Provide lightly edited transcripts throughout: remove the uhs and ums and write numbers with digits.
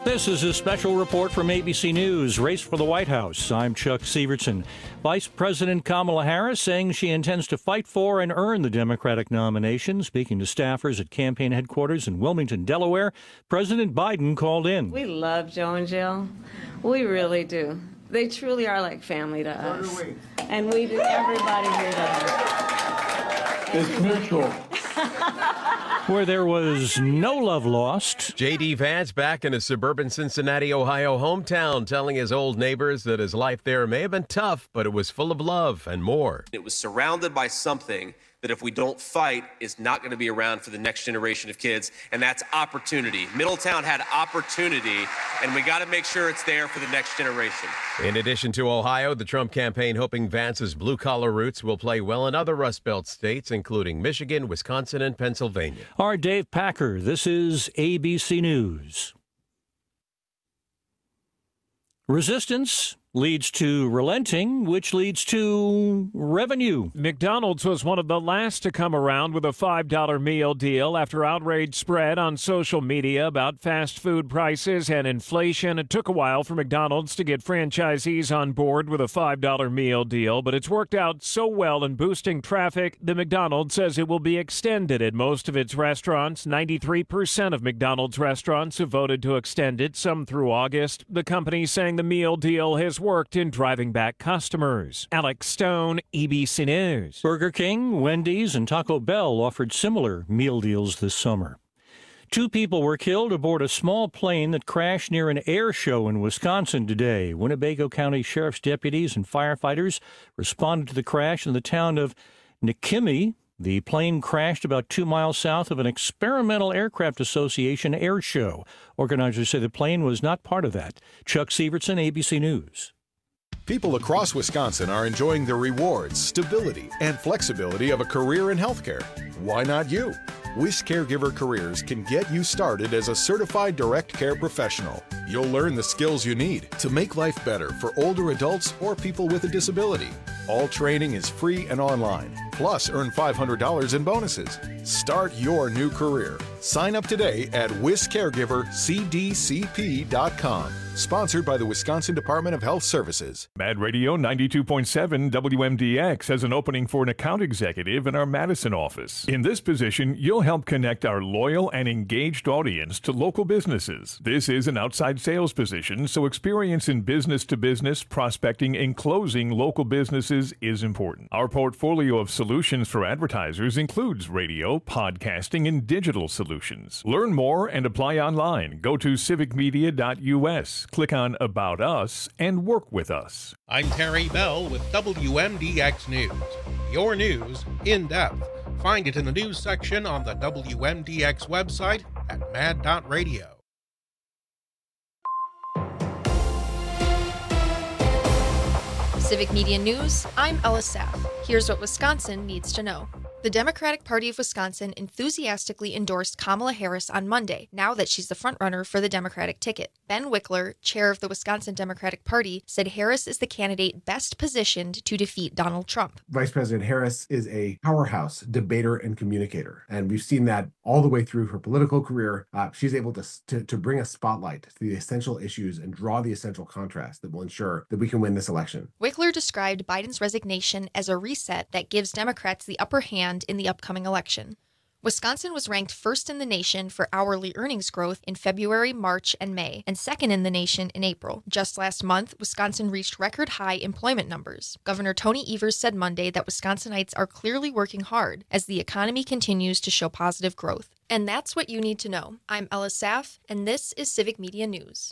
This is a special report from ABC News. Race for the White House. I'm Chuck Severson. Vice President Kamala Harris saying she intends to fight for and earn the Democratic nomination. Speaking to staffers at campaign headquarters in Wilmington, Delaware, President Biden called in. We love Joe and Jill. We really do. They truly are like family to us. And we do. Everybody here does. It's mutual. Where there was no love lost. J.D. Vance back in his suburban Cincinnati, Ohio hometown, telling his old neighbors that his life there may have been tough, but it was full of love and more. It was surrounded by something that if we don't fight is not going to be around for the next generation of kids, and that's opportunity. Middletown had opportunity, and we got to make sure it's there for the next generation. In addition to Ohio, the Trump campaign hoping Vance's blue-collar roots will play well in other Rust Belt states, including Michigan, Wisconsin, and Pennsylvania. Our Dave Packer. This is ABC News. Resistance leads to relenting, which leads to revenue. McDonald's was one of the last to come around with a $5 meal deal after outrage spread on social media about fast food prices and inflation. It took a while for McDonald's to get franchisees on board with a $5 meal deal, but it's worked out so well in boosting traffic that McDonald's says it will be extended at most of its restaurants. 93% of McDonald's restaurants have voted to extend it, some through August. The company saying the meal deal has worked in driving back customers. Alex Stone, ABC News. Burger King, Wendy's, and Taco Bell offered similar meal deals this summer. 2 people were killed aboard a small plane that crashed near an air show in Wisconsin today. Winnebago County Sheriff's deputies and firefighters responded to the crash in the town of Nikimi. The plane crashed about 2 miles south of an Experimental Aircraft Association air show. Organizers say the plane was not part of that. Chuck Severson, ABC News. People across Wisconsin are enjoying the rewards, stability, and flexibility of a career in healthcare. Why not you? WIS Caregiver Careers can get you started as a certified direct care professional. You'll learn the skills you need to make life better for older adults or people with a disability. All training is free and online. Plus, earn $500 in bonuses. Start your new career. Sign up today at wiscaregivercdcp.com. Sponsored by the Wisconsin Department of Health Services. Mad Radio 92.7 WMDX has an opening for an account executive in our Madison office. In this position, you'll help connect our loyal and engaged audience to local businesses. This is an outside sales position, so experience in business-to-business prospecting and closing local businesses is important. Our portfolio of solutions for advertisers includes radio, podcasting, and digital solutions. Learn more and apply online. Go to civicmedia.us. Click on About Us and work with us. I'm Terry Bell with WMDX News. Your news in depth. Find it in the news section on the WMDX website at mad.radio. Civic Media News, I'm Ella Saff. Here's what Wisconsin needs to know. The Democratic Party of Wisconsin enthusiastically endorsed Kamala Harris on Monday, now that she's the frontrunner for the Democratic ticket. Ben Wickler, chair of the Wisconsin Democratic Party, said Harris is the candidate best positioned to defeat Donald Trump. Vice President Harris is a powerhouse debater and communicator, and we've seen that all the way through her political career. She's able to bring a spotlight to the essential issues and draw the essential contrast that will ensure that we can win this election. Wickler described Biden's resignation as a reset that gives Democrats the upper hand in the upcoming election. Wisconsin was ranked first in the nation for hourly earnings growth in February, March, and May, and second in the nation in April. Just last month, Wisconsin reached record high employment numbers. Governor Tony Evers said Monday that Wisconsinites are clearly working hard as the economy continues to show positive growth. And that's what you need to know. I'm Ella Saff, and this is Civic Media News.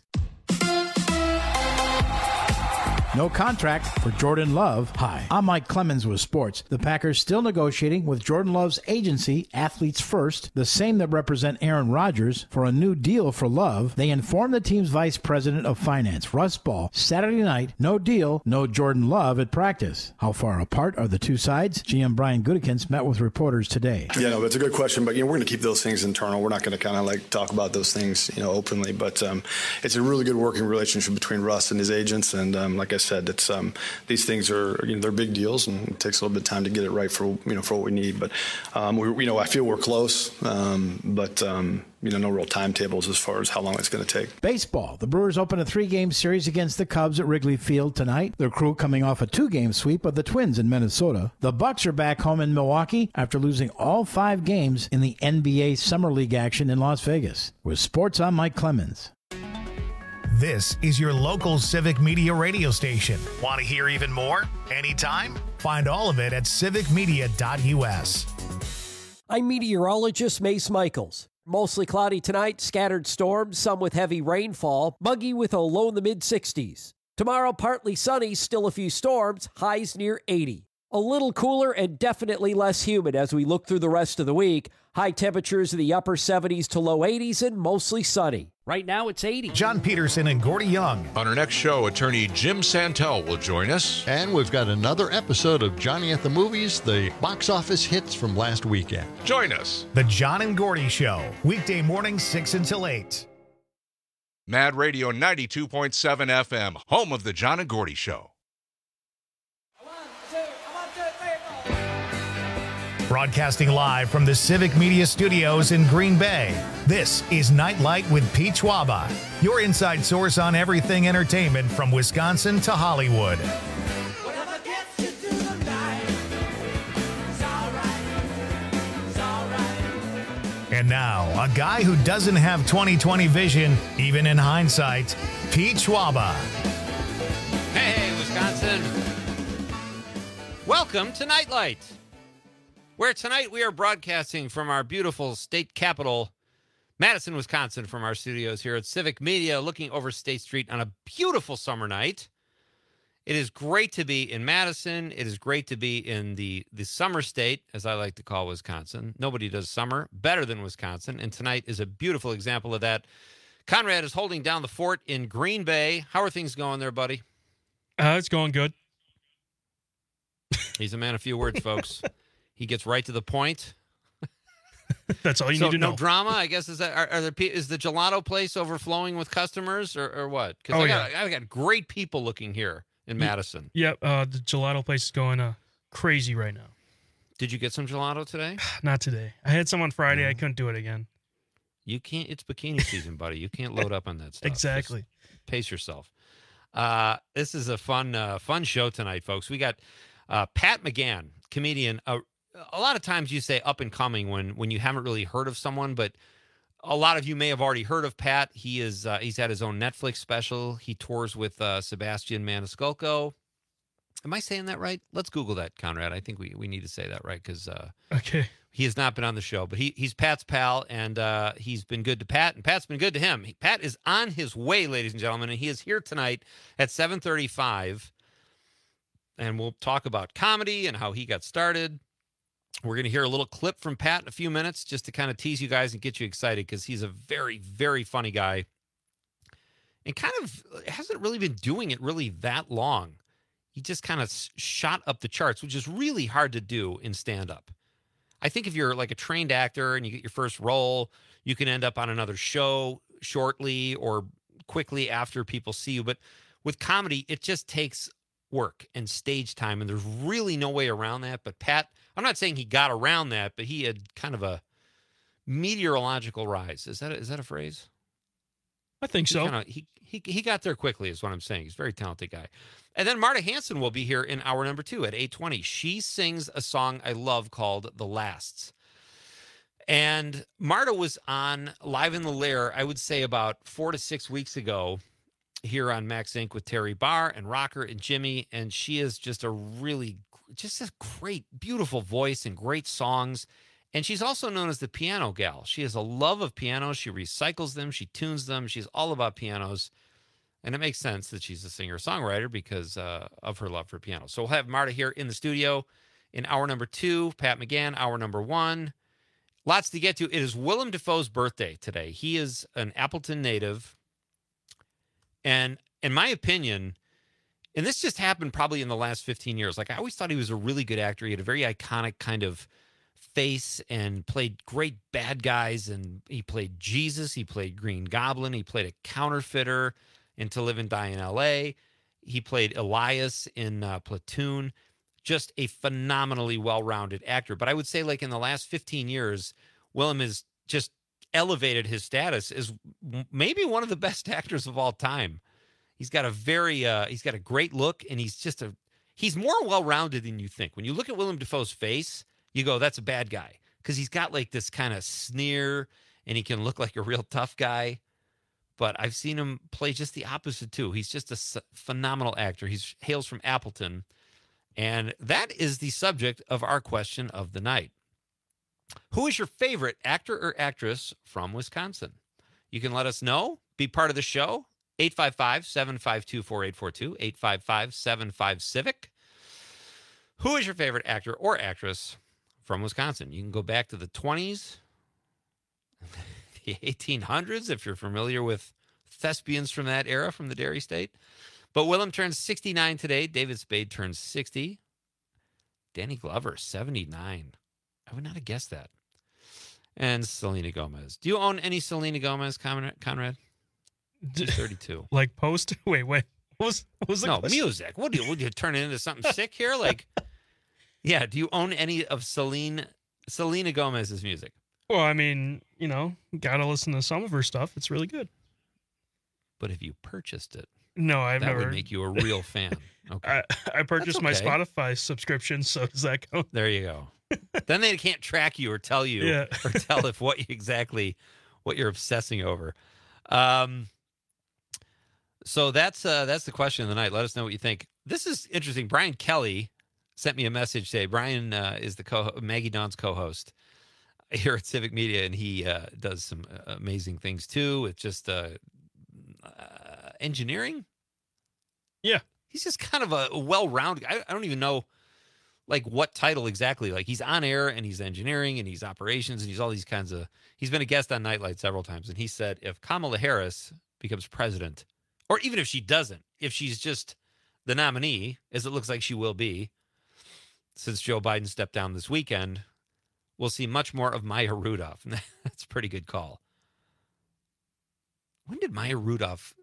No contract for Jordan Love. Hi, I'm Mike Clemens with sports. The Packers still negotiating with Jordan Love's agency, Athletes First, the same that represent Aaron Rodgers, for a new deal for Love. They informed the team's vice president of finance, Russ Ball, Saturday night, no deal, no Jordan Love at practice. How far apart are the two sides? GM Brian Gutekunst met with reporters today. Yeah, no, that's a good question, but we're going to keep those things internal. We're not going to talk about those things, openly, but it's a really good working relationship between Russ and his agents, and like I said, it's these things are they're big deals, and it takes a little bit of time to get it right for for what we need. But I feel we're close, but no real timetables as far as how long it's going to take. Baseball. The Brewers open a 3-game series against the Cubs at Wrigley Field tonight. Their crew coming off a 2-game sweep of the Twins in Minnesota. The Bucks are back home in Milwaukee after losing all 5 games in the NBA Summer League action in Las Vegas. With sports, I'm Mike Clemens. This is your local Civic Media radio station. Want to hear even more? Anytime? Find all of it at civicmedia.us. I'm meteorologist Mace Michaels. Mostly cloudy tonight, scattered storms, some with heavy rainfall, muggy with a low in the mid-60s. Tomorrow, partly sunny, still a few storms, highs near 80. A little cooler and definitely less humid as we look through the rest of the week. High temperatures in the upper 70s to low 80s and mostly sunny. Right now, it's 80. John Peterson and Gordy Young. On our next show, attorney Jim Santel will join us. And we've got another episode of Johnny at the Movies, the box office hits from last weekend. Join us. The John and Gordy Show, weekday mornings 6 until 8. Mad Radio 92.7 FM, home of the John and Gordy Show. Broadcasting live from the Civic Media Studios in Green Bay, this is Nightlight with Pete Schwaba, your inside source on everything entertainment from Wisconsin to Hollywood. And now, a guy who doesn't have 20/20 vision, even in hindsight, Pete Schwaba. Hey, Wisconsin. Welcome to Nightlight, where tonight we are broadcasting from our beautiful state capital, Madison, Wisconsin, from our studios here at Civic Media, looking over State Street on a beautiful summer night. It is great to be in Madison. It is great to be in the summer state, as I like to call Wisconsin. Nobody does summer better than Wisconsin, and tonight is a beautiful example of that. Conrad is holding down the fort in Green Bay. How are things going there, buddy? It's going good. He's a man of few words, folks. He gets right to the point. That's all you need to know. No drama, I guess. Is the gelato place overflowing with customers or what? Because I got great people looking here in Madison. Yep, the gelato place is going crazy right now. Did you get some gelato today? Not today. I had some on Friday. I couldn't do it again. You can't. It's bikini season, buddy. You can't load up on that stuff. Exactly. Just pace yourself. This is a fun show tonight, folks. We got Pat McGann, comedian. A lot of times you say up and coming when you haven't really heard of someone, but a lot of you may have already heard of Pat. He's had his own Netflix special. He tours with Sebastian Maniscalco. Am I saying that right? Let's Google that, Conrad. I think we need to say that right because okay. He has not been on the show, but he's Pat's pal, and he's been good to Pat, and Pat's been good to him. Pat is on his way, ladies and gentlemen, and he is here tonight at 7:35, and we'll talk about comedy and how he got started. We're going to hear a little clip from Pat in a few minutes just to kind of tease you guys and get you excited because he's a very, very funny guy and kind of hasn't really been doing it really that long. He just kind of shot up the charts, which is really hard to do in stand-up. I think if you're like a trained actor and you get your first role, you can end up on another show shortly or quickly after people see you. But with comedy, it just takes work and stage time, and there's really no way around that. But Pat, I'm not saying he got around that, but he had kind of a meteorological rise. Is that a phrase? I think so. He got there quickly is what I'm saying. He's a very talented guy. And then Marta Hanson will be here in hour number 2 at 8:20. She sings a song I love called The Lasts. And Marta was on Live in the Lair, I would say about 4 to 6 weeks ago here on Max Inc. with Terry Barr and Rocker and Jimmy. And she is just a great, beautiful voice and great songs. And she's also known as the piano gal. She has a love of piano. She recycles them. She tunes them. She's all about pianos. And it makes sense that she's a singer-songwriter because of her love for piano. So we'll have Marta here in the studio in hour number 2. Pat McGann, hour number 1. Lots to get to. It is Willem Dafoe's birthday today. He is an Appleton native. And in my opinion, and this just happened probably in the last 15 years, like I always thought he was a really good actor. He had a very iconic kind of face and played great bad guys. And he played Jesus. He played Green Goblin. He played a counterfeiter in To Live and Die in L.A. He played Elias in Platoon. Just a phenomenally well-rounded actor. But I would say, like, in the last 15 years, Willem has just elevated his status as maybe one of the best actors of all time. He's got a great look, and he's more well-rounded than you think. When you look at Willem Dafoe's face, you go, that's a bad guy. Because he's got like this kind of sneer, and he can look like a real tough guy. But I've seen him play just the opposite too. He's just a phenomenal actor. He hails from Appleton. And that is the subject of our question of the night. Who is your favorite actor or actress from Wisconsin? You can let us know. Be part of the show. 855-752-4842. 855-75-CIVIC. Who is your favorite actor or actress from Wisconsin? You can go back to the 20s, the 1800s, if you're familiar with thespians from that era, from the Dairy State. But Willem turns 69 today. David Spade turns 60. Danny Glover, 79. I would not have guessed that. And Selena Gomez. Do you own any Selena Gomez, Conrad? 32. Like post? Wait. What was the No, question? music. Would you turn it into something sick here? Like, yeah, do you own any of Selena Gomez's music? Well, I mean, gotta listen to some of her stuff. It's really good. But have you purchased it? No, I've never. That would make you a real fan. Okay. I purchased my okay. Spotify subscription, so does that count? There you go. Then they can't track you or tell you or tell if what you're obsessing over. So that's the question of the night. Let us know what you think. This is interesting. Brian Kelly sent me a message today. Brian is the Maggie Dawn's co-host here at Civic Media, and he does some amazing things too. It's just engineering. Yeah. He's just kind of a well-rounded. I don't even know like what title exactly. Like, he's on air and he's engineering and he's operations and he's all these kinds of. He's been a guest on Nightlight several times, and he said if Kamala Harris becomes president, or even if she doesn't, if she's just the nominee, as it looks like she will be, since Joe Biden stepped down this weekend, we'll see much more of Maya Rudolph. That's a pretty good call. When did Maya Rudolph?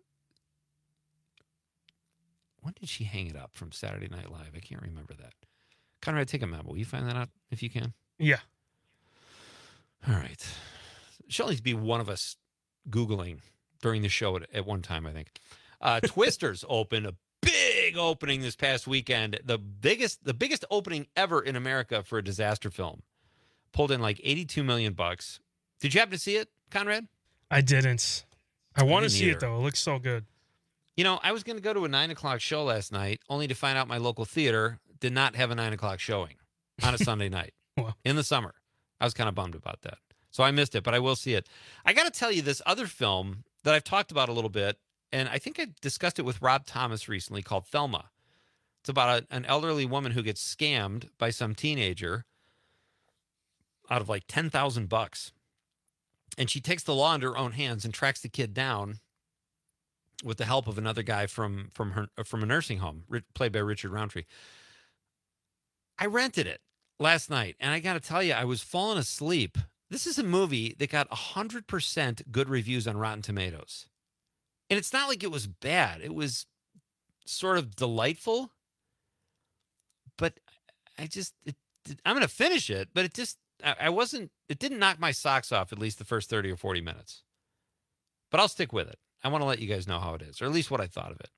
When did she hang it up from Saturday Night Live? I can't remember that. Conrad, take a memo. Will you find that out if you can? Yeah. All right. She'll need to be one of us Googling during the show at one time, I think. Twisters opened a big opening this past weekend. The biggest opening ever in America for a disaster film. Pulled in like $82 million. Did you happen to see it, Conrad? I didn't. I want to didn't see either. it, though. It looks so good. I was going to go to a 9 o'clock show last night, only to find out my local theater did not have a 9 o'clock showing on a Sunday night in the summer. I was kind of bummed about that. So I missed it, but I will see it. I got to tell you, this other film that I've talked about a little bit, and I think I discussed it with Rob Thomas recently, called Thelma. It's about an elderly woman who gets scammed by some teenager out of like $10,000. And she takes the law into her own hands and tracks the kid down with the help of another guy from a nursing home, played by Richard Roundtree. I rented it last night, and I got to tell you, I was falling asleep. This is a movie that got 100% good reviews on Rotten Tomatoes. And it's not like it was bad. It was sort of delightful. But I'm going to finish it, but it didn't knock my socks off at least the first 30 or 40 minutes. But I'll stick with it. I want to let you guys know how it is, or at least what I thought of it.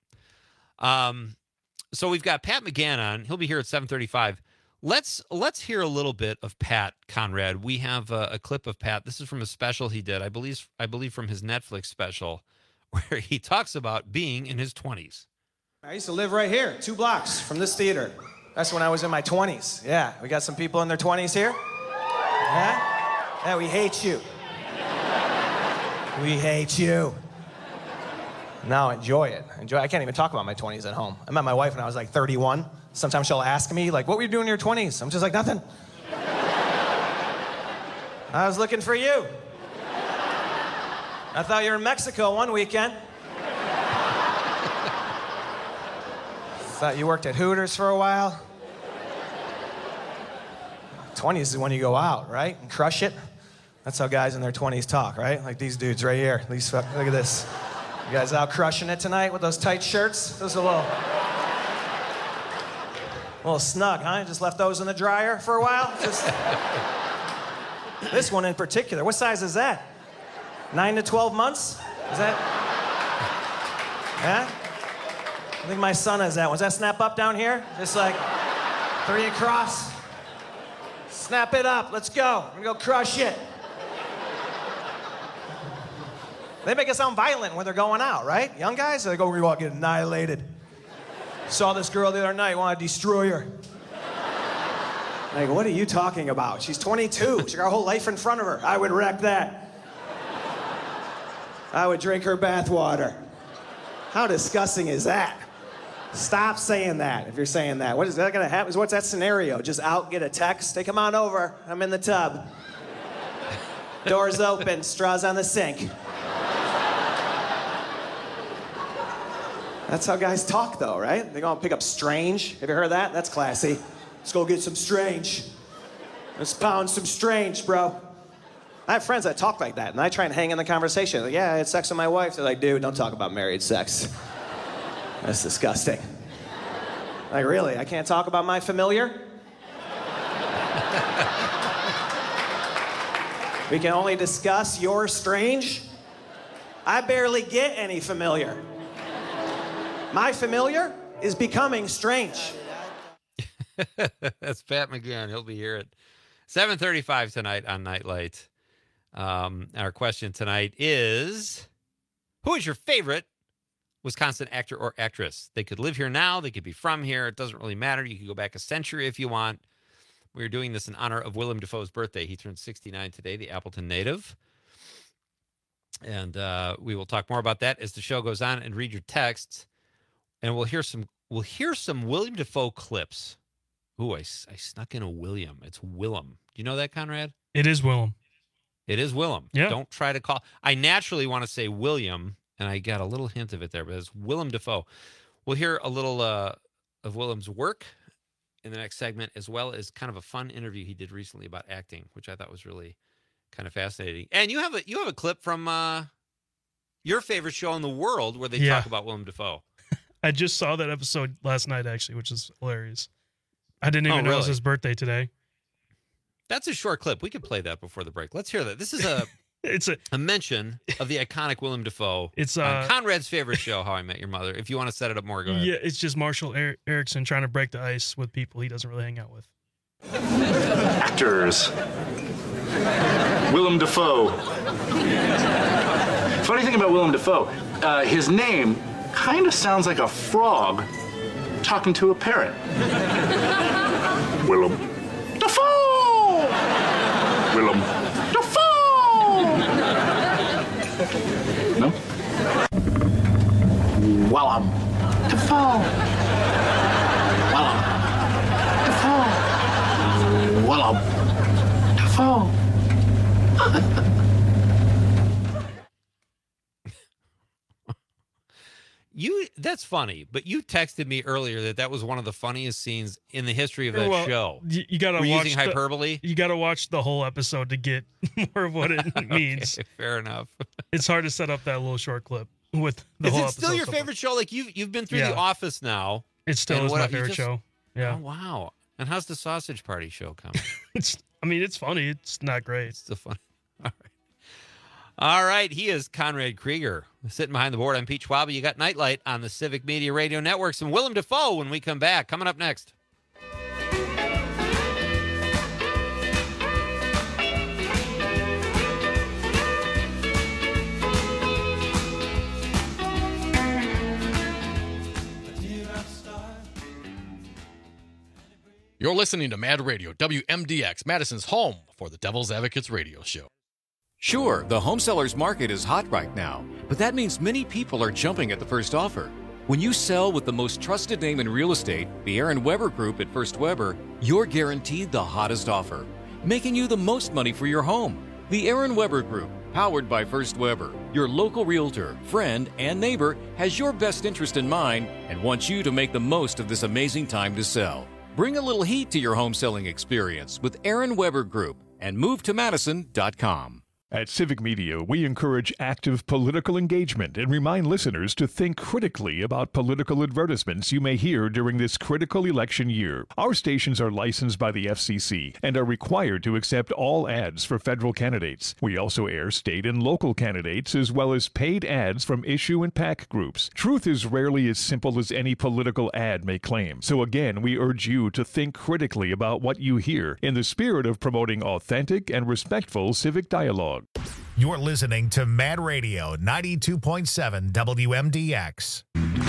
So we've got Pat McGann on. He'll be here at 7:35. Let's hear a little bit of Pat, Conrad. We have a clip of Pat. This is from a special he did, I believe from his Netflix special, where he talks about being in his 20s. I used to live right here, 2 blocks from this theater. That's when I was in my 20s. Yeah, we got some people in their 20s here. Yeah? Yeah, we hate you. We hate you. Now enjoy it. I can't even talk about my 20s at home. I met my wife when I was like 31. Sometimes she'll ask me, like, what were you doing in your 20s? I'm just like, nothing. I was looking for you. I thought you were in Mexico one weekend. Thought you worked at Hooters for a while. 20s is when you go out, right? And crush it. That's how guys in their 20s talk, right? Like these dudes right here. Look at this. You guys out crushing it tonight with those tight shirts? Those are a little snug, huh? Just left those in the dryer for a while? Just this one in particular. What size is that? 9 to 12 months? Is that? Yeah? I think my son has that one. Does that snap up down here? Just like 3 across? Snap it up. Let's go. We're gonna go crush it. They make it sound violent when they're going out, right? Young guys, they go, we're gonna get annihilated. Saw this girl the other night, want to destroy her. Like, what are you talking about? She's 22. She got her whole life in front of her. I would wreck that. I would drink her bathwater. How disgusting is that? Stop saying that if you're saying that. What is that gonna happen? What's that scenario? Just out, get a text, hey, come on over. I'm in the tub. Doors open, straws on the sink. That's how guys talk, though, right? They're gonna pick up Strange. Have you heard of that? That's classy. Let's go get some Strange. Let's pound some Strange, bro. I have friends that talk like that, and I try and hang in the conversation. Like, yeah, I had sex with my wife. They're like, dude, don't talk about married sex. That's disgusting. Like, really? I can't talk about my familiar? We can only discuss your Strange? I barely get any familiar. My familiar is becoming strange. That's Pat McGann. He'll be here at 7:35 tonight on Nightlight. Our question tonight is, who is your favorite Wisconsin actor or actress? They could live here now. They could be from here. It doesn't really matter. You can go back a century if you want. We're doing this in honor of Willem Dafoe's birthday. He turned 69 today, the Appleton native. And we will talk more about that as the show goes on and read your texts. And we'll hear some Willem Dafoe clips. Ooh, I snuck in a William. It's Willem. Do you know that, Conrad? It is Willem. It is Willem. Yeah. Don't try to call. I naturally want to say William, and I got a little hint of it there, but it's Willem Dafoe. We'll hear a little of Willem's work in the next segment, as well as kind of a fun interview he did recently about acting, which I thought was really kind of fascinating. And you have a clip from your favorite show in the world where they talk about Willem Dafoe. I just saw that episode last night, actually, which is hilarious. I didn't even know it was his birthday today. That's a short clip. We could play that before the break. Let's hear that. This is a mention of the iconic Willem Dafoe. It's on Conrad's favorite show, How I Met Your Mother. If you want to set it up more, go ahead. Yeah, it's just Marshall Erickson trying to break the ice with people he doesn't really hang out with. Actors. Willem Dafoe. Funny thing about Willem Dafoe, his name kind of sounds like a frog talking to a parrot. Willem Dafoe! Willem Dafoe! No? Willem Dafoe! Willem Dafoe! Willem Dafoe! That's funny, but you texted me earlier that was one of the funniest scenes in the history of that show. You gotta Were you watch using hyperbole. You gotta watch the whole episode to get more of what it means. Okay, fair enough. It's hard to set up that little short clip with the whole episode. Is it still your favorite show? Like you've been through The Office now. It still is my favorite show. Yeah. Oh wow! And how's the Sausage Party show coming? It's funny. It's not great. It's still funny. All right, he is Conrad Krieger. Sitting behind the board, I'm Pete Schwab. You got Nightlight on the Civic Media Radio Networks and Willem Dafoe when we come back. Coming up next. You're listening to Mad Radio, WMDX, Madison's home for the Devil's Advocates radio show. Sure, the home seller's market is hot right now, but that means many people are jumping at the first offer. When you sell with the most trusted name in real estate, the Aaron Weber Group at First Weber, you're guaranteed the hottest offer, making you the most money for your home. The Aaron Weber Group, powered by First Weber, your local realtor, friend, and neighbor, has your best interest in mind and wants you to make the most of this amazing time to sell. Bring a little heat to your home selling experience with Aaron Weber Group and move to Madison.com. At Civic Media, we encourage active political engagement and remind listeners to think critically about political advertisements you may hear during this critical election year. Our stations are licensed by the FCC and are required to accept all ads for federal candidates. We also air state and local candidates as well as paid ads from issue and PAC groups. Truth is rarely as simple as any political ad may claim. So again, we urge you to think critically about what you hear in the spirit of promoting authentic and respectful civic dialogue. You're listening to Mad Radio 92.7 WMDX.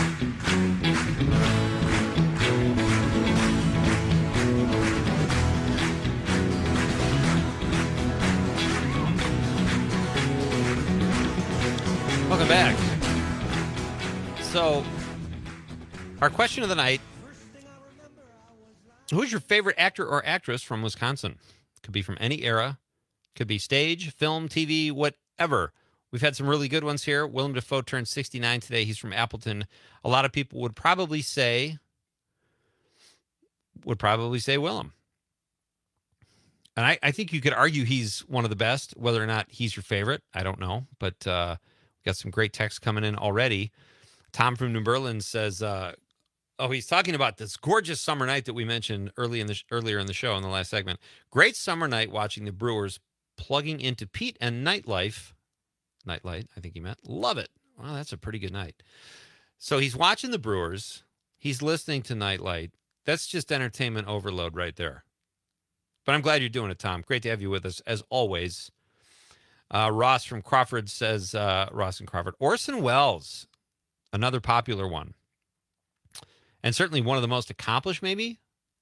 Welcome back. So, our question of the night: who's your favorite actor or actress from Wisconsin? Could be from any era. Could be stage, film, TV, whatever. We've had some really good ones here. Willem Dafoe turned 69 today. He's from Appleton. A lot of people would probably say Willem. And I think you could argue he's one of the best. Whether or not he's your favorite, I don't know. But we got some great texts coming in already. Tom from New Berlin says, he's talking about this gorgeous summer night that we mentioned earlier in the show in the last segment. Great summer night watching the Brewers plugging into Pete and Nightlight, I think he meant. Love it. Well, that's a pretty good night. So he's watching the Brewers. He's listening to Nightlight. That's just entertainment overload right there. But I'm glad you're doing it, Tom. Great to have you with us, as always. Ross from Crawford says, Ross and Crawford, Orson Welles, another popular one. And certainly one of the most accomplished, maybe.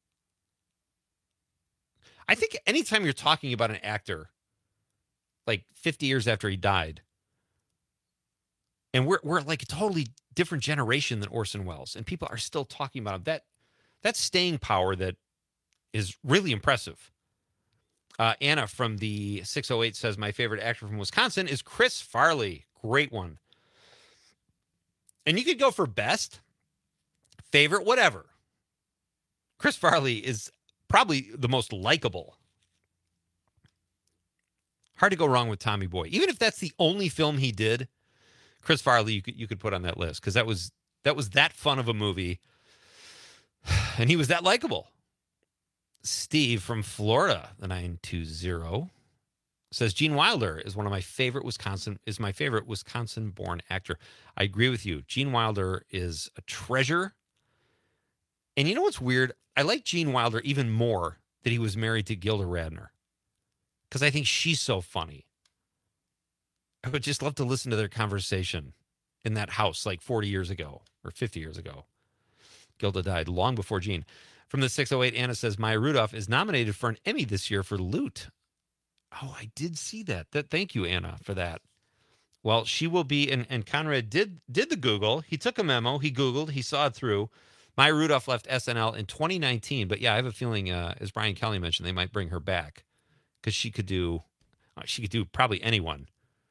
I think anytime you're talking about an actor, like 50 years after he died, and we're like a totally different generation than Orson Welles, and people are still talking about him, that's staying power that is really impressive. Anna from the 608 says, my favorite actor from Wisconsin is Chris Farley. Great one. And you could go for best, favorite, whatever. Chris Farley is probably the most likable. Hard to go wrong with Tommy Boy. Even if that's the only film he did, Chris Farley you could put on that list, because that was that fun of a movie, and he was that likable. Steve from Florida, the 920, says Gene Wilder is my favorite Wisconsin-born actor. I agree with you. Gene Wilder is a treasure. And you know what's weird? I like Gene Wilder even more that he was married to Gilda Radner, because I think she's so funny. I would just love to listen to their conversation in that house like 40 years ago or 50 years ago. Gilda died long before Gene. From the 608, Anna says, Maya Rudolph is nominated for an Emmy this year for Loot. Oh, I did see that. Thank you, Anna, for that. Well, she will be, and Conrad did the Google. He took a memo. He Googled. He saw it through. Maya Rudolph left SNL in 2019. But yeah, I have a feeling, as Brian Kelly mentioned, they might bring her back because she could do probably anyone.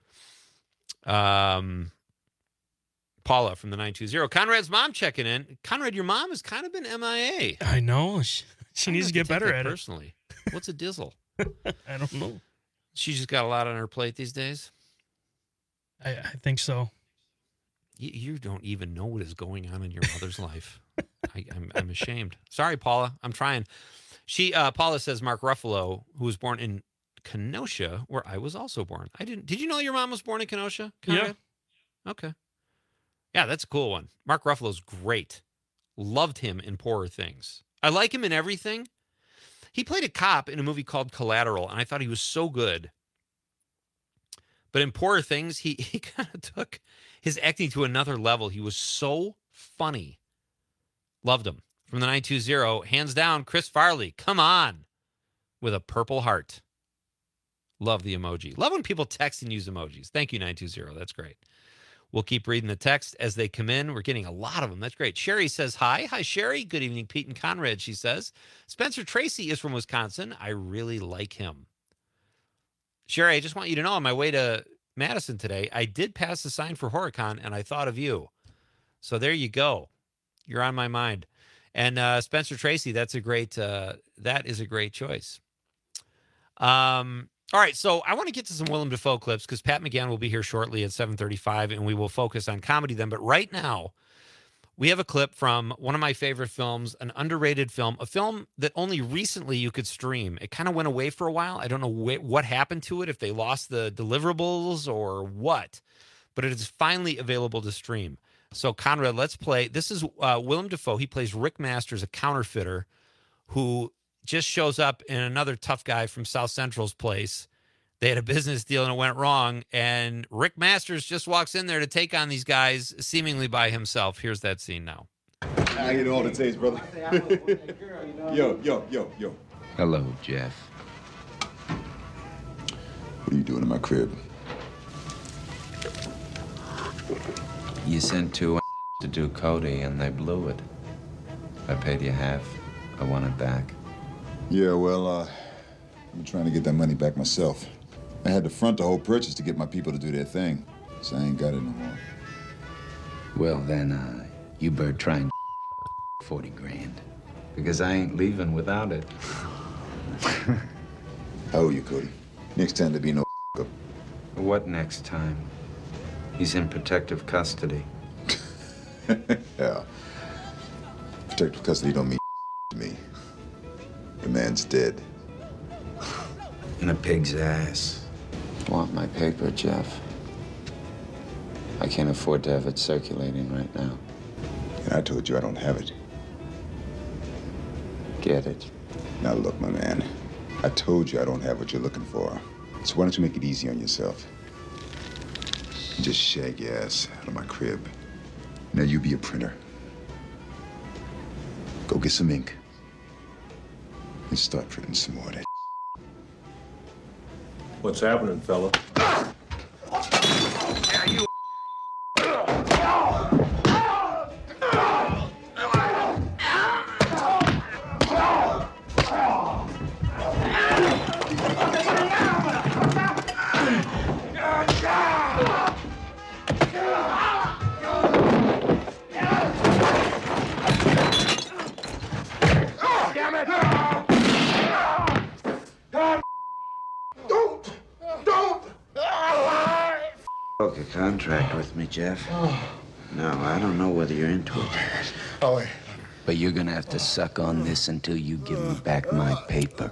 Paula from the 920. Conrad's mom checking in. Conrad, your mom has kind of been MIA. I know. She needs to get better at it. Personally. What's a dizzle? I don't know. She just got a lot on her plate these days? I think so. You don't even know what is going on in your mother's life. I'm ashamed. Sorry, Paula. I'm trying. Paula says Mark Ruffalo, who was born in Kenosha, where I was also born. Did you know your mom was born in Kenosha, Conrad? Yeah. Okay. Yeah, that's a cool one. Mark Ruffalo's great. Loved him in Poorer Things. I like him in everything. He played a cop in a movie called Collateral, and I thought he was so good. But in Poorer Things, he kind of took his acting to another level. He was so funny. Loved him. From the 920, hands down, Chris Farley. Come on. With a purple heart. Love the emoji. Love when people text and use emojis. Thank you, 920. That's great. We'll keep reading the text as they come in. We're getting a lot of them. That's great. Sherry says hi. Hi, Sherry. Good evening, Pete and Conrad, she says. Spencer Tracy is from Wisconsin. I really like him. Sherry, I just want you to know on my way to Madison today, I did pass the sign for Horicon, and I thought of you. So there you go. You're on my mind. And Spencer Tracy, that is a great choice. All right, so I want to get to some Willem Dafoe clips because Pat McGann will be here shortly at 7:35, and we will focus on comedy then. But right now, we have a clip from one of my favorite films, an underrated film, a film that only recently you could stream. It kind of went away for a while. I don't know what happened to it, if they lost the deliverables or what, but it is finally available to stream. So, Conrad, let's play. This is Willem Dafoe. He plays Rick Masters, a counterfeiter who just shows up in another tough guy from South Central's place. They had a business deal and it went wrong, and Rick Masters just walks in there to take on these guys seemingly by himself. Here's that scene now. I get all the taste, brother. Yo. Hello, Jeff. What are you doing in my crib? You sent two to do Cody, and they blew it. I paid you half. I want it back. Yeah, well, I'm trying to get that money back myself. I had to front the whole purchase to get my people to do their thing, so I ain't got it no more. Well, then, you better try and 40 grand, because I ain't leaving without it. How owe you, Cody? Next time there be no up. What next time? He's in protective custody. Yeah. Protective custody don't mean to me. The man's dead. In a pig's ass. Want my paper, Jeff? I can't afford to have it circulating right now. And I told you I don't have it. Get it? Now look, my man. I told you I don't have what you're looking for. So why don't you make it easy on yourself? Just shag your ass out of my crib. Now you be a printer. Go get some ink. And start printing some more of that. What's happening, fella? Broke a contract with me, Jeff. No, I don't know whether you're into it. Oh, wait. But you're gonna have to suck on this until you give me back my paper.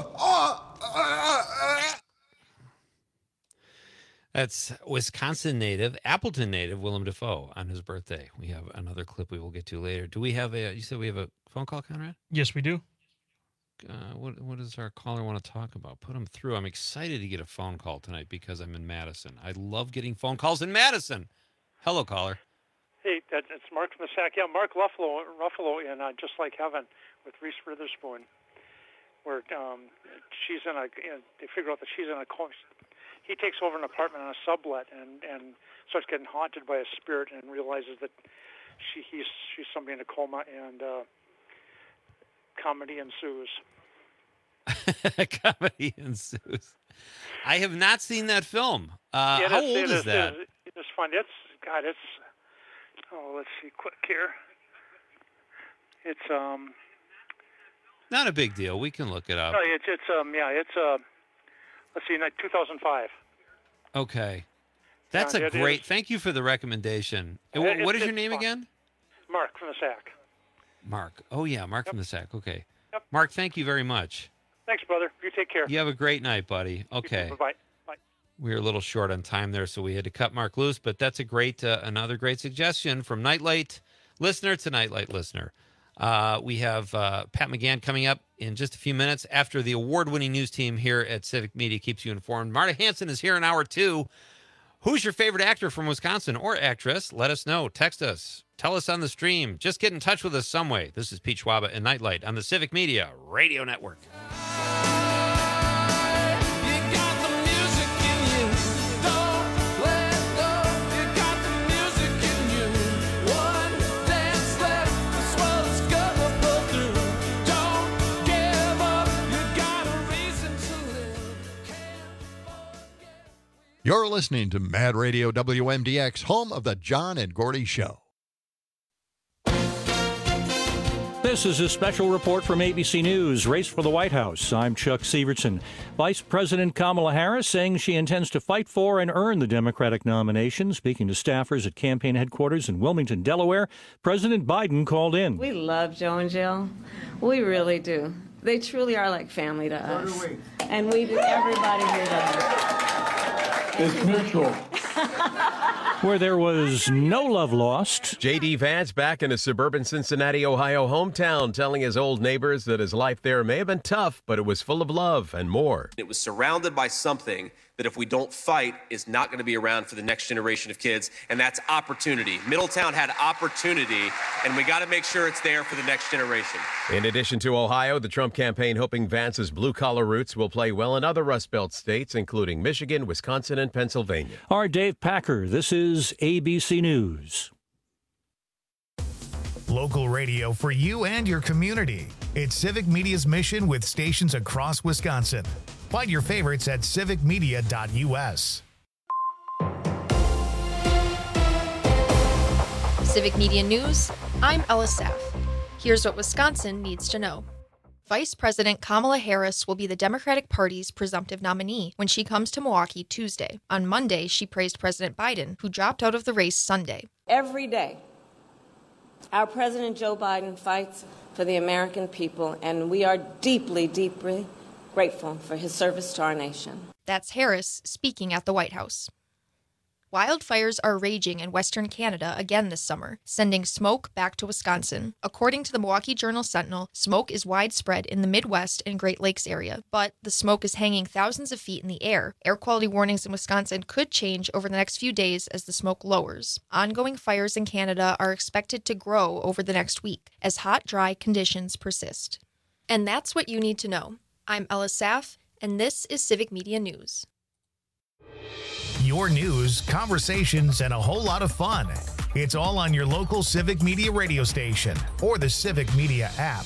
That's Wisconsin native, Appleton native, Willem Dafoe on his birthday. We have another clip we will get to later. Do we have you said we have a phone call, Conrad? Yes, we do. What does our caller want to talk about? Put him through. I'm excited to get a phone call tonight because I'm in Madison. I love getting phone calls in Madison. Hello, caller. Hey, it's Mark from the Sack. Yeah, Mark Ruffalo in Just Like Heaven with Reese Witherspoon, where she's in they figure out that she's in a coma. He takes over an apartment on a sublet and starts getting haunted by a spirit and realizes that she's somebody in a coma, and comedy ensues. Comedy ensues. I have not seen that film. How old is that? It's fun. It's let's see, quick here. It's not a big deal. We can look it up. No, it's let's see, 2005. Okay, that's a great. Thank you for the recommendation. What is your name again? Mark from the Sack. Mark. Oh yeah, Mark from the Sack. Okay. Yep. Mark, thank you very much. Thanks, brother. You take care. You have a great night, buddy. Okay. Bye. Bye. We were a little short on time there, so we had to cut Mark loose. But that's a great, another great suggestion from Nightlight listener to Nightlight listener. We have Pat McGann coming up in just a few minutes after the award-winning news team here at Civic Media keeps you informed. Marta Hanson is here in hour 2. Who's your favorite actor from Wisconsin or actress? Let us know. Text us. Tell us on the stream. Just get in touch with us some way. This is Pete Schwaba and Nightlight on the Civic Media Radio Network. You're listening to Mad Radio WMDX, home of the John and Gordy Show. This is a special report from ABC News. Race for the White House. I'm Chuck Severson. Vice President Kamala Harris saying she intends to fight for and earn the Democratic nomination. Speaking to staffers at campaign headquarters in Wilmington, Delaware, President Biden called in. We love Joe and Jill. We really do. They truly are like family to us. And we do. Everybody here does. It's mutual. Where there was no love lost. J.D. Vance back in his suburban Cincinnati, Ohio hometown, telling his old neighbors that his life there may have been tough, but it was full of love and more. It was surrounded by something that if we don't fight is not going to be around for the next generation of kids, and that's opportunity. Middletown had opportunity, and we got to make sure it's there for the next generation. In addition to Ohio, the Trump campaign hoping Vance's blue-collar roots will play well in other Rust Belt states, including Michigan, Wisconsin, and Pennsylvania. Our Dave Packer, this is ABC News. Local radio for you and your community. It's Civic Media's mission with stations across Wisconsin. Find your favorites at civicmedia.us. Civic Media News, I'm Ella Saff. Here's what Wisconsin needs to know. Vice President Kamala Harris will be the Democratic Party's presumptive nominee when she comes to Milwaukee Tuesday. On Monday, she praised President Biden, who dropped out of the race Sunday. Every day, our President Joe Biden fights for the American people, and we are deeply, deeply grateful for his service to our nation. That's Harris speaking at the White House. Wildfires are raging in Western Canada again this summer, sending smoke back to Wisconsin. According to the Milwaukee Journal-Sentinel, smoke is widespread in the Midwest and Great Lakes area, but the smoke is hanging thousands of feet in the air. Air quality warnings in Wisconsin could change over the next few days as the smoke lowers. Ongoing fires in Canada are expected to grow over the next week as hot, dry conditions persist. And that's what you need to know. I'm Ella Saff, and this is Civic Media News. Your news, conversations, and a whole lot of fun. It's all on your local Civic Media radio station or the Civic Media app.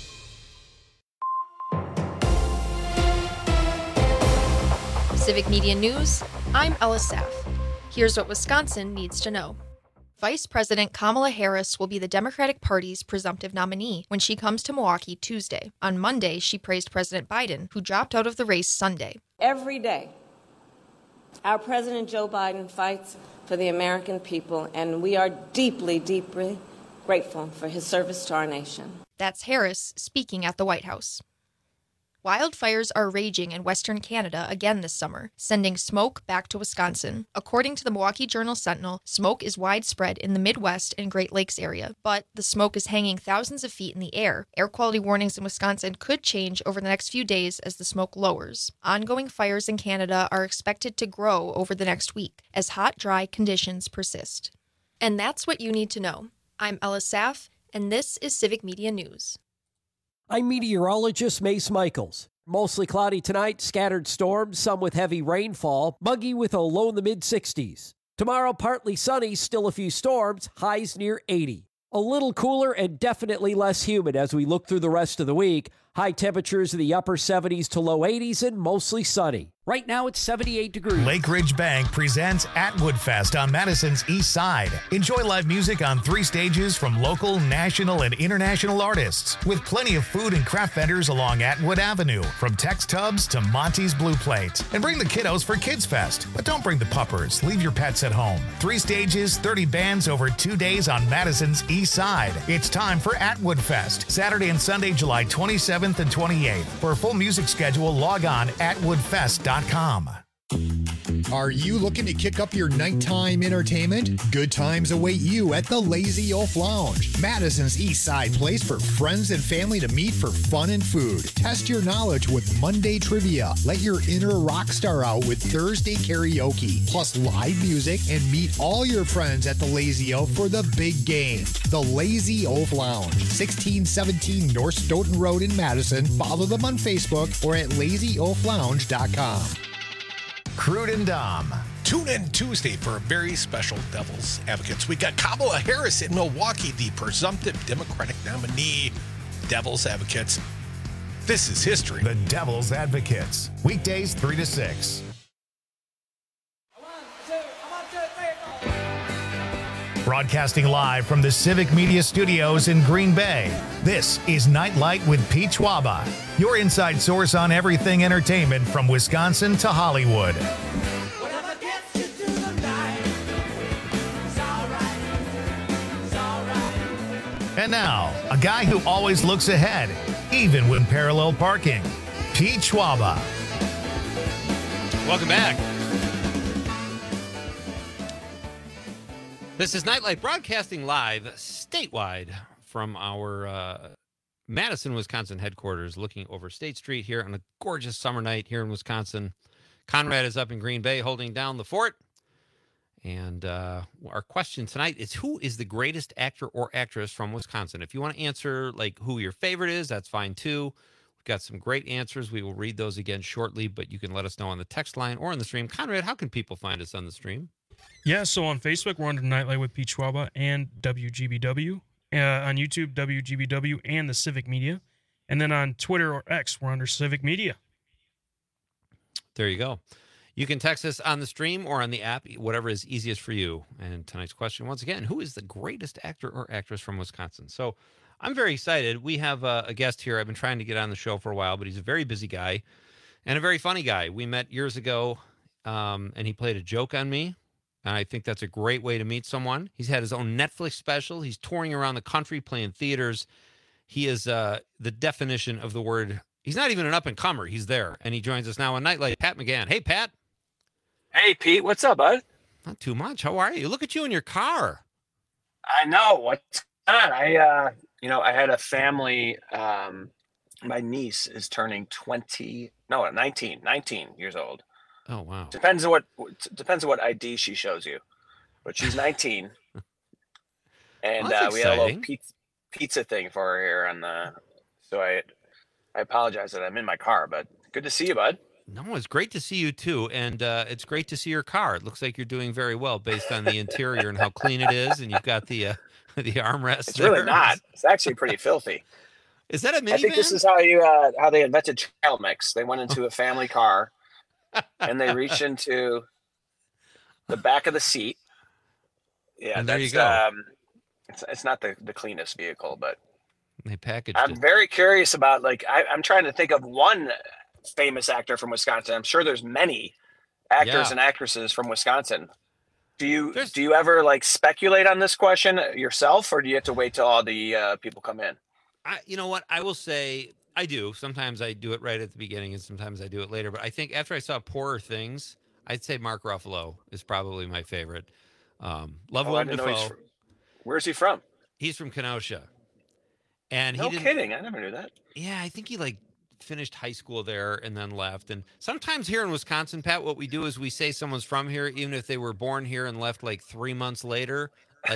Civic Media News, I'm Ella Saff. Here's what Wisconsin needs to know. Vice President Kamala Harris will be the Democratic Party's presumptive nominee when she comes to Milwaukee Tuesday. On Monday, she praised President Biden, who dropped out of the race Sunday. Every day, our President Joe Biden fights for the American people, and we are deeply, deeply grateful for his service to our nation. That's Harris speaking at the White House. Wildfires are raging in Western Canada again this summer, sending smoke back to Wisconsin. According to the Milwaukee Journal-Sentinel, smoke is widespread in the Midwest and Great Lakes area, but the smoke is hanging thousands of feet in the air. Air quality warnings in Wisconsin could change over the next few days as the smoke lowers. Ongoing fires in Canada are expected to grow over the next week as hot, dry conditions persist. And that's what you need to know. I'm Ella Saff, and this is Civic Media News. I'm meteorologist Mace Michaels. Mostly cloudy tonight, scattered storms, some with heavy rainfall, muggy with a low in the mid-60s. Tomorrow, partly sunny, still a few storms, highs near 80. A little cooler and definitely less humid as we look through the rest of the week. High temperatures in the upper 70s to low 80s and mostly sunny. Right now it's 78 degrees. Lake Ridge Bank presents Atwood Fest on Madison's East Side. Enjoy live music on 3 stages from local, national, and international artists, with plenty of food and craft vendors along Atwood Avenue, from Tex Tubs to Monty's Blue Plate. And bring the kiddos for Kids Fest, but don't bring the puppers. Leave your pets at home. 3 stages, 30 bands over 2 days on Madison's East Side. It's time for Atwood Fest, Saturday and Sunday, July 27th and 28th. For a full music schedule, log on atwoodfest.com. Are you looking to kick up your nighttime entertainment? Good times await you at the Lazy Oaf Lounge, Madison's East Side place for friends and family to meet for fun and food. Test your knowledge with Monday trivia. Let your inner rock star out with Thursday karaoke, plus live music, and meet all your friends at the Lazy Oaf for the big game. The Lazy Oaf Lounge, 1617 North Stoughton Road in Madison. Follow them on Facebook or at lazyoaflounge.com. Crude and Dom. Tune in Tuesday for a very special Devil's Advocates. We got Kamala Harris in Milwaukee, the presumptive Democratic nominee. Devil's Advocates. This is history. The Devil's Advocates. Weekdays 3 to 6. Broadcasting live from the Civic Media Studios in Green Bay, this is Nightlight with Pete Schwaba, your inside source on everything entertainment from Wisconsin to Hollywood. And now, a guy who always looks ahead, even when parallel parking, Pete Schwaba. Welcome back. This is Nightlight broadcasting live statewide from our Madison, Wisconsin headquarters, looking over State Street here on a gorgeous summer night here in Wisconsin. Conrad is up in Green Bay holding down the fort. And our question tonight is, who is the greatest actor or actress from Wisconsin? If you want to answer like who your favorite is, that's fine too. We've got some great answers. We will read those again shortly, but you can let us know on the text line or on the stream. Conrad, how can people find us on the stream? Yeah, so on Facebook, we're under Nightlight with Pete Schwaba and WGBW. On YouTube, WGBW and the Civic Media. And then on Twitter or X, we're under Civic Media. There you go. You can text us on the stream or on the app, whatever is easiest for you. And tonight's question, once again, who is the greatest actor or actress from Wisconsin? So I'm very excited. We have a guest here. I've been trying to get on the show for a while, but he's a very busy guy and a very funny guy. We met years ago, and he played a joke on me. And I think that's a great way to meet someone. He's had his own Netflix special. He's touring around the country playing theaters. He is the definition of the word. He's not even an up-and-comer. He's there. And he joins us now on Nightlight, Pat McGann. Hey, Pat. Hey, Pete. What's up, bud? Not too much. How are you? Look at you in your car. I know. What's on? I had a family. My niece is turning 19 years old. Oh, wow. Depends on what ID she shows you, but she's 19. And we had a little pizza thing for her here so I apologize that I'm in my car, but good to see you, bud. No, it's great to see you too. And it's great to see your car. It looks like you're doing very well based on the interior and how clean it is. And you've got the armrest. It's really not. It's actually pretty filthy. Is that a minivan? I think this is how they invented trail mix. They went into a family car and they reached into the back of the seat. Yeah, and there you go. It's not the cleanest vehicle, but they packaged I'm very curious about, I'm trying to think of one famous actor from Wisconsin. I'm sure there's many actors and actresses from Wisconsin. Do you ever speculate on this question yourself, or do you have to wait till all the people come in? You know what? I will say I do. Sometimes I do it right at the beginning, and sometimes I do it later. But I think after I saw Poorer Things, I'd say Mark Ruffalo is probably my favorite. Love Willem Dafoe. Where's he from? He's from Kenosha. And no kidding. I never knew that. Yeah, I think he finished high school there and then left. And sometimes here in Wisconsin, Pat, what we do is we say someone's from here, even if they were born here and left 3 months later,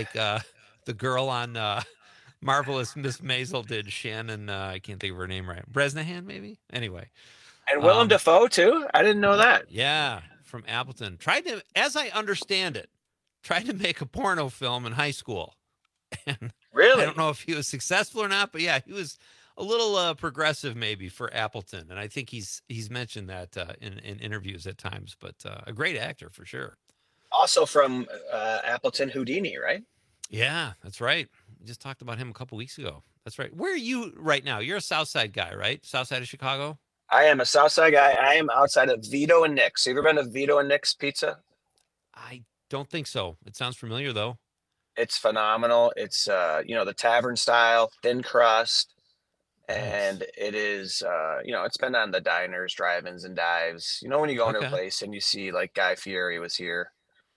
the girl on Marvelous Miss Maisel did. Shannon, I can't think of her name right. Bresnahan, maybe? Anyway. And Willem Dafoe, too? I didn't know that. Yeah, from Appleton. Tried to, as I understand it, make a porno film in high school. And really? I don't know if he was successful or not, but yeah, he was a little progressive maybe for Appleton. And I think he's mentioned that in interviews at times, but a great actor for sure. Also from Appleton, Houdini, right? Yeah, that's right. We just talked about him a couple weeks ago. That's right. Where are you right now? You're a South Side guy, right? South Side of Chicago? I am a South Side guy. I am outside of Vito and Nick's. Have you ever been to Vito and Nick's Pizza? I don't think so. It sounds familiar, though. It's phenomenal. It's, the tavern style, thin crust. And it is, it's been on the diners, drive-ins, and dives. When you go into a place and you see, Guy Fieri was here.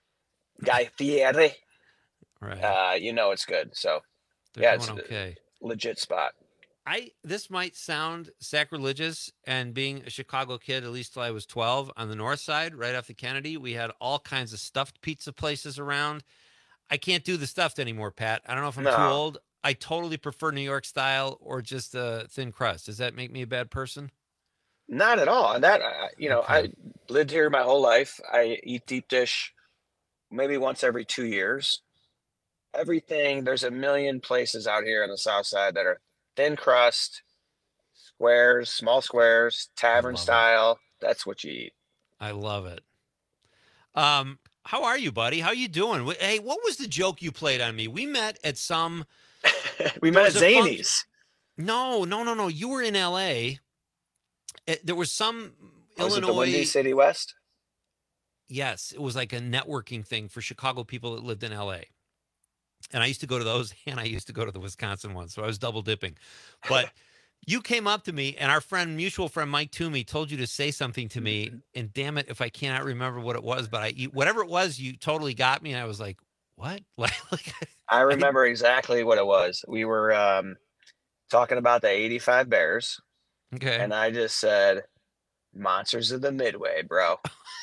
Guy Fieri. Right. It's good. So, it's a legit spot. This might sound sacrilegious, and being a Chicago kid, at least till I was 12, on the north side, right off the Kennedy, we had all kinds of stuffed pizza places around. I can't do the stuffed anymore, Pat. I don't know if I'm too old. I totally prefer New York style or just a thin crust. Does that make me a bad person? Not at all. And that, I lived here my whole life. I eat deep dish maybe once every 2 years. There's a million places out here on the South Side that are thin crust, squares, small squares, tavern style. That's what you eat. I love it. How are you, buddy? How you doing? Hey, what was the joke you played on me? We met at some. We met at Zanies. No. You were in L.A. There was some Was Illinois. it the Windy City West? Yes, it was like a networking thing for Chicago people that lived in L.A. And I used to go to those, and I used to go to the Wisconsin one, so I was double dipping. But you came up to me, and our mutual friend Mike Toomey told you to say something to me, and damn it if I cannot remember what it was, but whatever it was, you totally got me, and I was like, what? I remember exactly what it was. We were talking about the 85 Bears. Okay. And I just said, Monsters of the Midway, bro.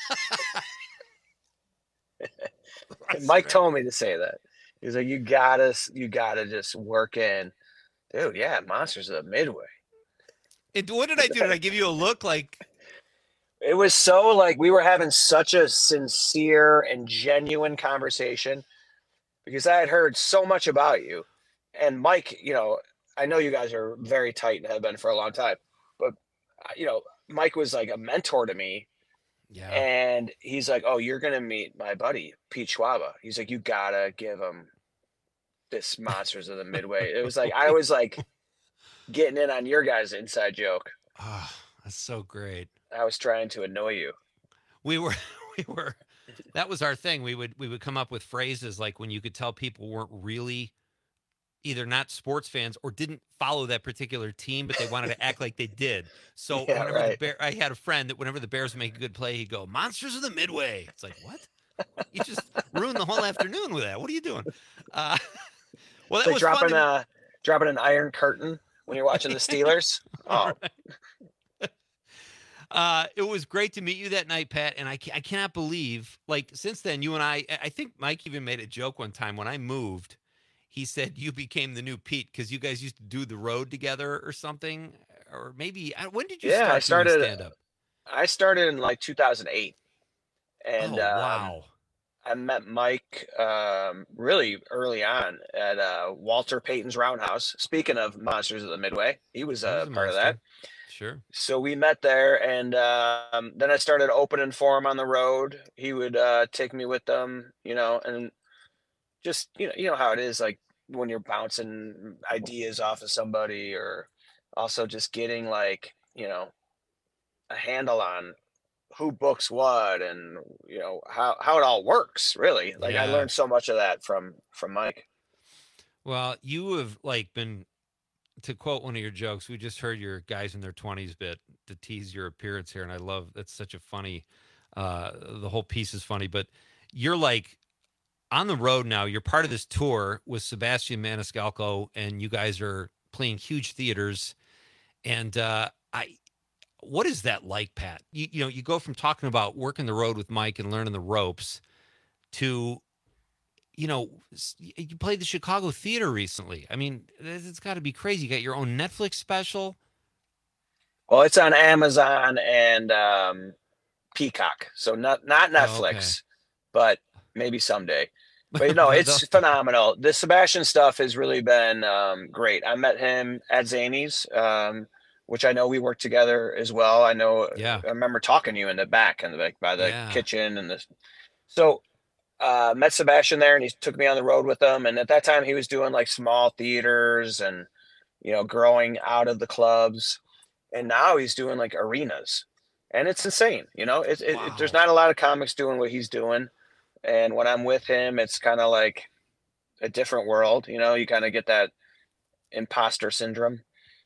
Mike told me to say that. He's like, you gotta just work in. Dude, yeah, Monsters of the Midway. What did I do? Did I give you a look like? It was so like we were having such a sincere and genuine conversation because I had heard so much about you. And Mike, I know you guys are very tight and have been for a long time, but Mike was like a mentor to me. Yeah. And he's like, oh, you're going to meet my buddy, Pete Schwaba. He's like, you got to give him this Monsters of the Midway. It was like, I was like getting in on your guys' inside joke. Oh, that's so great. I was trying to annoy you. We were, that was our thing. We would come up with phrases like when you could tell people weren't really either not sports fans or didn't follow that particular team, but they wanted to act like they did. So whenever I had a friend that whenever the Bears make a good play, he'd go, Monsters of the Midway. It's like, what? You just ruined the whole afternoon with that. What are you doing? Well, that like was dropping an Iron Curtain when you're watching the Steelers. Oh, it was great to meet you that night, Pat. And I cannot believe, like, since then, you and I think Mike even made a joke one time when I moved. He said you became the new Pete because you guys used to do the road together or something, or maybe when did you start doing stand-up? I started in like 2008, and wow. I met Mike really early on at Walter Payton's Roundhouse. Speaking of Monsters of the Midway, he was a part of that. Sure. So we met there, and then I started opening for him on the road. He would take me with them, and just you know how it is, like when you're bouncing ideas off of somebody, or also just getting like a handle on who books what, and how it all works. Really, like I learned so much of that from Mike. Well, you have been, to quote one of your jokes, we just heard your guys in their 20s bit to tease your appearance here, and I love that's such a funny. The whole piece is funny, but you're like on the road now. You're part of this tour with Sebastian Maniscalco, and you guys are playing huge theaters. And what is that like, Pat? You go from talking about working the road with Mike and learning the ropes to, you played the Chicago Theater recently. I mean, it's got to be crazy. You got your own Netflix special. Well, it's on Amazon and Peacock, so not Netflix, but maybe someday. But it's phenomenal. The Sebastian stuff has really been great. I met him at Zanies, which I know we worked together as well. I know. Yeah. I remember talking to you in the back and by the kitchen and this. So met Sebastian there, and he took me on the road with him. And at that time, he was doing like small theaters and growing out of the clubs. And now he's doing like arenas, and it's insane. There's not a lot of comics doing what he's doing. And when I'm with him, it's kind of like a different world. You kind of get that imposter syndrome.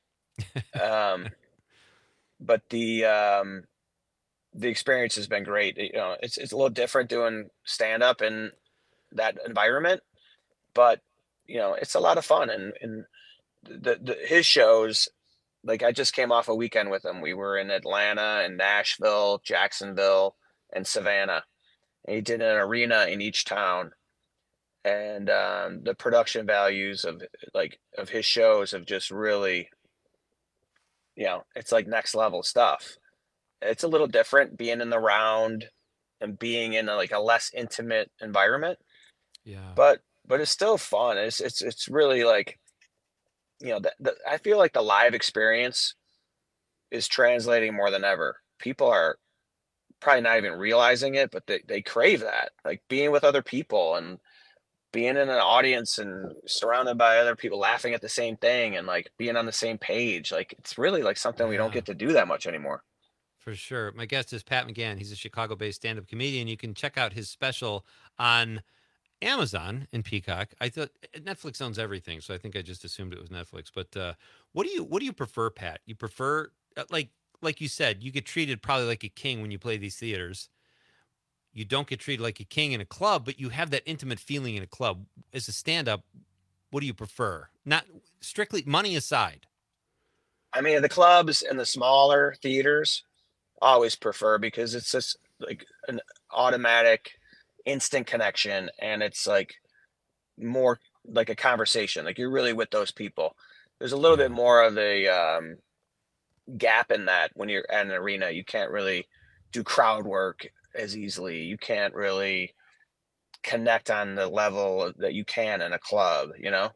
But the experience has been great. It's a little different doing stand up in that environment, but it's a lot of fun. And his shows, like I just came off a weekend with him. We were in Atlanta and Nashville, Jacksonville, and Savannah. And he did an arena in each town, and the production values of his shows have just really, it's like next level stuff. It's a little different being in the round and being in a less intimate environment. Yeah. But it's still fun. It's really like, I feel like the live experience is translating more than ever. People are probably not even realizing it, but they crave that, like being with other people and being in an audience and surrounded by other people laughing at the same thing and like being on the same page. Like it's really like something we don't get to do that much anymore. For sure. My guest is Pat McGann. He's a Chicago-based stand-up comedian. You can check out his special on Amazon and Peacock. I thought Netflix owns everything, so I think I just assumed it was Netflix. But what do you prefer, Pat? You prefer like you said, you get treated probably like a king when you play these theaters. You don't get treated like a king in a club, but you have that intimate feeling in a club. As a stand-up, what do you prefer? Not strictly money aside. I mean, the clubs and the smaller theaters, always prefer, because it's just like an automatic instant connection, and it's like more like a conversation, like you're really with those people. There's a little bit more of a gap in that when you're at an arena. You can't really do crowd work as easily. You can't really connect on the level that you can in a club, you know.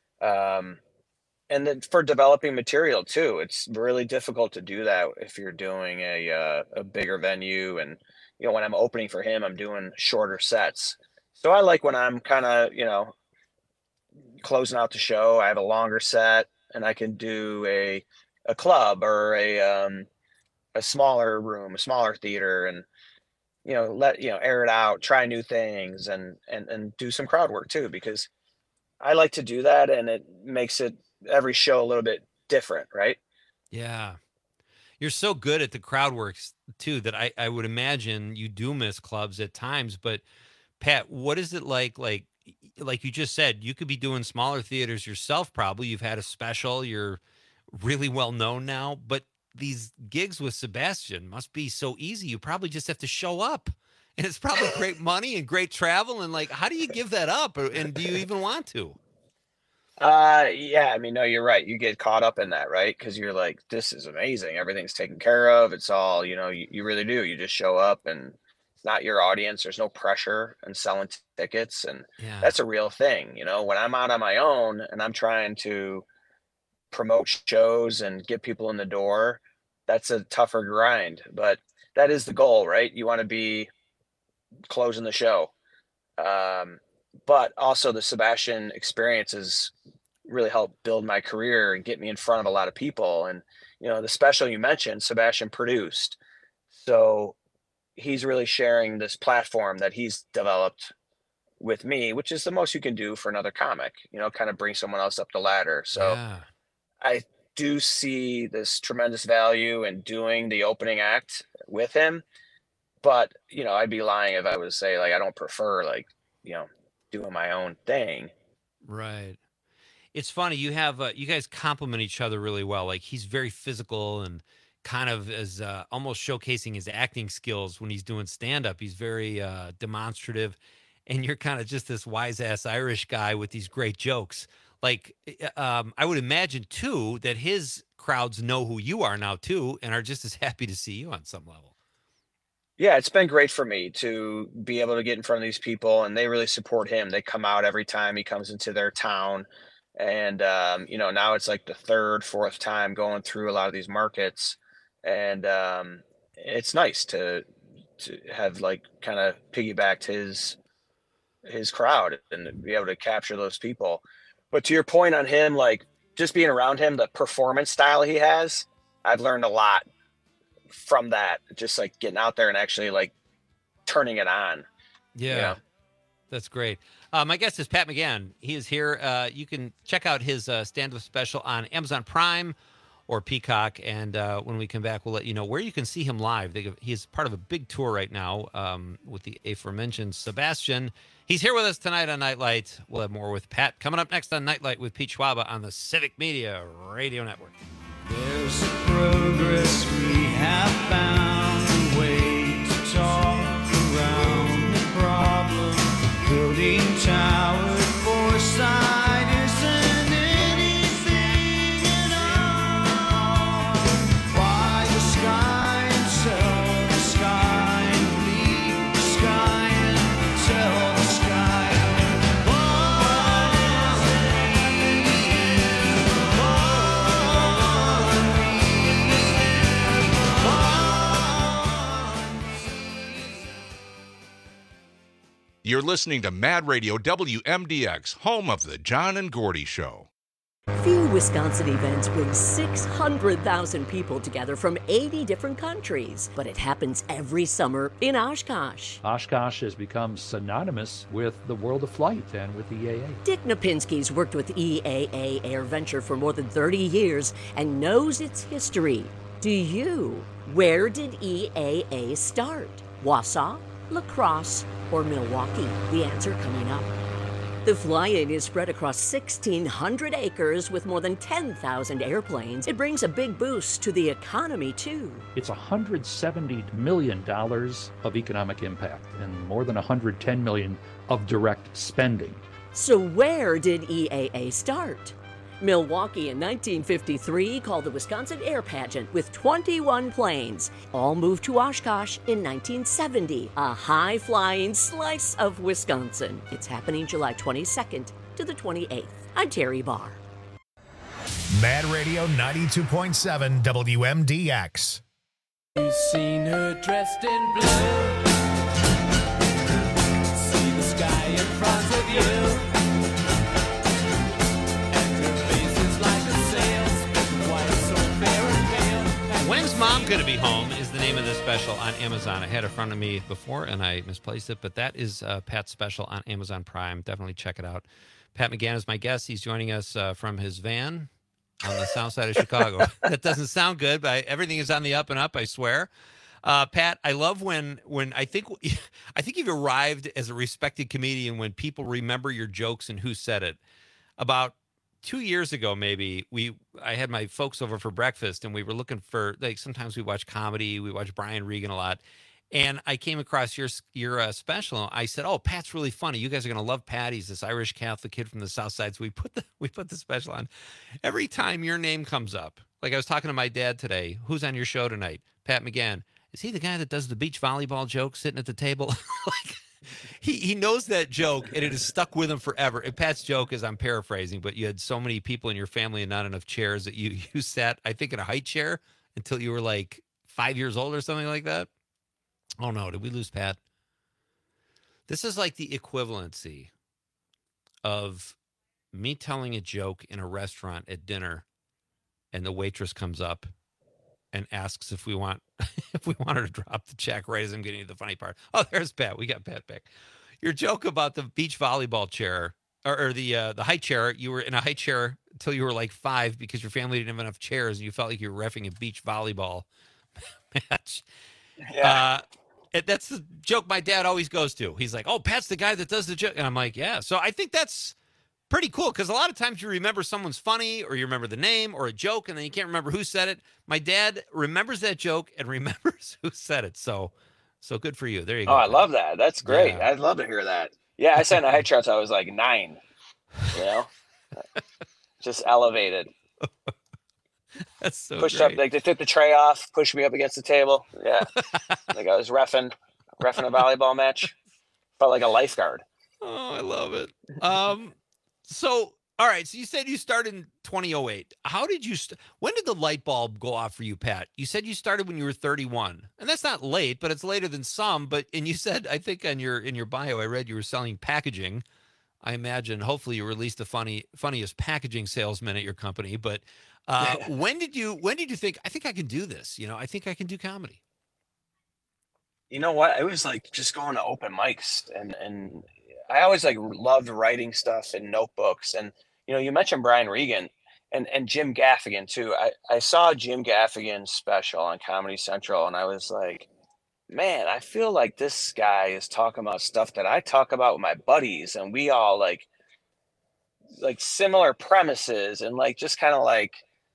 And then for developing material too, it's really difficult to do that if you're doing a bigger venue. And, you know, when I'm opening for him, I'm doing shorter sets. So I like when I'm kind of, you know, closing out the show, I have a longer set and I can do a club or a smaller room, a smaller theater, and, you know, air it out, try new things and do some crowd work too, because I like to do that, and it makes it every show a little bit different, right? Yeah. You're so good at the crowd works too that I would imagine you do miss clubs at times. But Pat, what is it like you just said, you could be doing smaller theaters yourself probably. You've had a special, you're really well known now, but these gigs with Sebastian must be so easy. You probably just have to show up, and it's probably great money and great travel. And like, how do you give that up? And do you even want to? Yeah, I mean, no, you're right. You get caught up in that, right? Because you're like, this is amazing. Everything's taken care of. It's all, you know, you really do. You just show up, and it's not your audience. There's no pressure in selling tickets. And that's a real thing. You know, when I'm out on my own and I'm trying to promote shows and get people in the door, that's a tougher grind. But that is the goal, right? You want to be closing the show. But also the Sebastian experience has really helped build my career and get me in front of a lot of people. And, you know, the special you mentioned, Sebastian produced. So he's really sharing this platform that he's developed with me, which is the most you can do for another comic, you know, kind of bring someone else up the ladder. So I do see this tremendous value in doing the opening act with him. But, you know, I'd be lying if I would say, like, I don't prefer, like, you know, doing my own thing. Right. It's funny. You have, you guys complement each other really well. Like, he's very physical and kind of is almost showcasing his acting skills when he's doing stand-up. He's very demonstrative, and you're kind of just this wise-ass Irish guy with these great jokes. Like, I would imagine, too, that his crowds know who you are now, too, and are just as happy to see you on some level. Yeah, it's been great for me to be able to get in front of these people, and they really support him. They come out every time he comes into their town. And, you know, now it's like the third, fourth time going through a lot of these markets. And it's nice to have, like, kind of piggybacked his crowd and be able to capture those people. But to your point on him, like, just being around him, the performance style he has, I've learned a lot from that, just like getting out there and actually like turning it on. Yeah, you know? That's great. My guest is Pat McGann. He is here. You can check out his stand-up special on Amazon Prime or Peacock. And when we come back, we'll let you know where you can see him live. He is part of a big tour right now with the aforementioned Sebastian. He's here with us tonight on Nightlight. We'll have more with Pat coming up next on Nightlight with Pete Schwaba on the Civic Media Radio Network. There's a progress we have found, a way to talk around the problem. Building towers, foresight isn't anything at all. Why the sky and tell the sky and leave the sky and tell the sky. You're listening to Mad Radio WMDX, home of the John and Gordy Show. Few Wisconsin events bring 600,000 people together from 80 different countries, but it happens every summer in Oshkosh. Oshkosh has become synonymous with the world of flight and with EAA. Dick Napinski's worked with EAA AirVenture for more than 30 years and knows its history. Do you? Where did EAA start? Wausau, La Crosse, or Milwaukee? The answer coming up. The fly-in is spread across 1,600 acres with more than 10,000 airplanes. It brings a big boost to the economy, too. It's $170 million of economic impact and more than $110 million of direct spending. So where did EAA start? Milwaukee in 1953 called the Wisconsin Air Pageant with 21 planes. All moved to Oshkosh in 1970, a high-flying slice of Wisconsin. It's happening July 22nd to the 28th. I'm Terry Barr. Mad Radio 92.7 WMDX. You've seen her dressed in blue. See the sky in front of you. When's Mom Gonna Be Home is the name of this special on Amazon. I had it in front of me before and I misplaced it, but that is Pat's special on Amazon Prime. Definitely check it out. Pat McGann is my guest. He's joining us from his van on the south side of Chicago. That doesn't sound good, but everything is on the up and up, I swear. Pat, I love when I think you've arrived as a respected comedian when people remember your jokes and who said it. About 2 years ago, maybe I had my folks over for breakfast and we were looking for, like, sometimes we watch comedy, we watch Brian Regan a lot. And I came across your special. I said, "Oh, Pat's really funny. You guys are going to love Pat. He's this Irish Catholic kid from the South Side." So we put the special on. Every time your name comes up, like I was talking to my dad today, "Who's on your show tonight?" Pat McGann. Is he the guy that does the beach volleyball joke sitting at the table? Like, he knows that joke, and it has stuck with him forever. And Pat's joke is, I'm paraphrasing, but you had so many people in your family and not enough chairs that you sat, I think, in a high chair until you were like 5 years old or something like that. Oh, no. Did we lose Pat? This is like the equivalency of me telling a joke in a restaurant at dinner, and the waitress comes up and asks if we want her to drop the check right as I'm getting to the funny part. Oh, there's Pat. We got Pat back. Your joke about the beach volleyball chair or the high chair. You were in a high chair until you were like 5 because your family didn't have enough chairs and you felt like you were reffing a beach volleyball match. Yeah. That's the joke my dad always goes to. He's like, "Oh, Pat's the guy that does the joke." And I'm like, "Yeah." So I think that's pretty cool because a lot of times you remember someone's funny or you remember the name or a joke and then you can't remember who said it. My dad remembers that joke and remembers who said it. So good for you. There you go. Oh, I love that. That's great. Yeah. I'd love to hear that. Yeah, I sat in a high chair until I was like 9. You know, just elevated. That's so pushed great. up. Like they took the tray off, pushed me up against the table. Yeah, like I was reffing a volleyball match. Felt like a lifeguard. Oh, I love it. So, all right. So you said you started in 2008. How did you, when did the light bulb go off for you, Pat? You said you started when you were 31 and that's not late, but it's later than some, and you said, I think in your bio, I read you were selling packaging. I imagine hopefully you were at least the funniest packaging salesman at your company. But when did you think, I think I can do this? You know, I think I can do comedy. You know what? I was like just going to open mics and I always like loved writing stuff in notebooks. And, you know, you mentioned Brian Regan and Jim Gaffigan too. I saw Jim Gaffigan's special on Comedy Central and I was like, man, I feel like this guy is talking about stuff that I talk about with my buddies and we all like similar premises and like, just kind of like,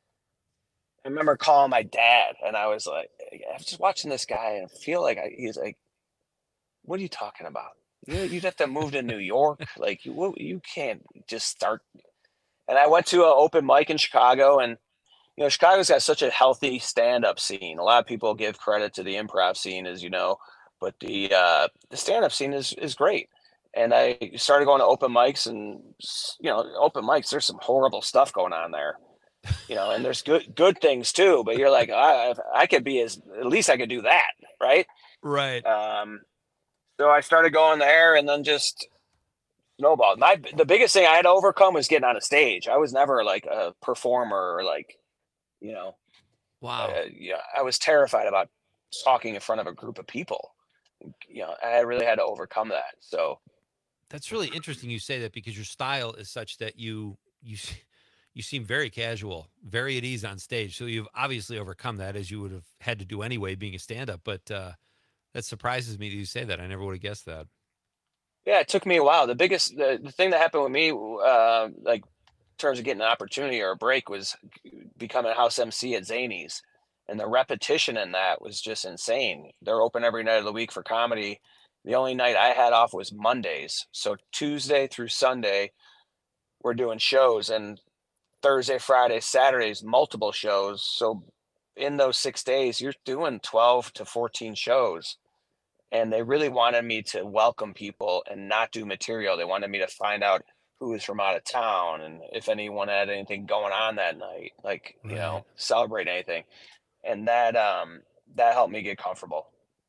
I remember calling my dad and I was like, I'm just watching this guy and I feel like he's like, what are you talking about? You'd have to move to New York. Like you can't just start. And I went to an open mic in Chicago and, you know, Chicago's got such a healthy stand-up scene. A lot of people give credit to the improv scene, as you know, but the stand-up scene is great. And I started going to open mics and, you know, open mics, there's some horrible stuff going on there, you know, and there's good things too, but you're like, I could be at least I could do that. Right. Right. So I started going there, and then just snowballed. The biggest thing I had to overcome was getting on a stage. I was never like a performer or like, you know, wow. I was terrified about talking in front of a group of people. You know, I really had to overcome that. So that's really interesting you say that, because your style is such that you seem very casual, very at ease on stage. So you've obviously overcome that, as you would have had to do anyway, being a stand-up. But that surprises me that you say that. I never would have guessed that. Yeah, it took me a while. The thing that happened with me, like in terms of getting an opportunity or a break, was becoming a house MC at Zanies. And the repetition in that was just insane. They're open every night of the week for comedy. The only night I had off was Mondays. So Tuesday through Sunday, we're doing shows, and Thursday, Friday, Saturdays, multiple shows. So in those 6 days, you're doing 12 to 14 shows. And they really wanted me to welcome people and not do material. They wanted me to find out who was from out of town and if anyone had anything going on that night, like, you know, celebrate anything. And that helped me get comfortable.